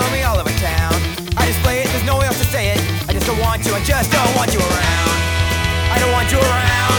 follow me all over town. I display it, there's no way else to say it. I just don't want you, I just don't want you around. I don't want you around.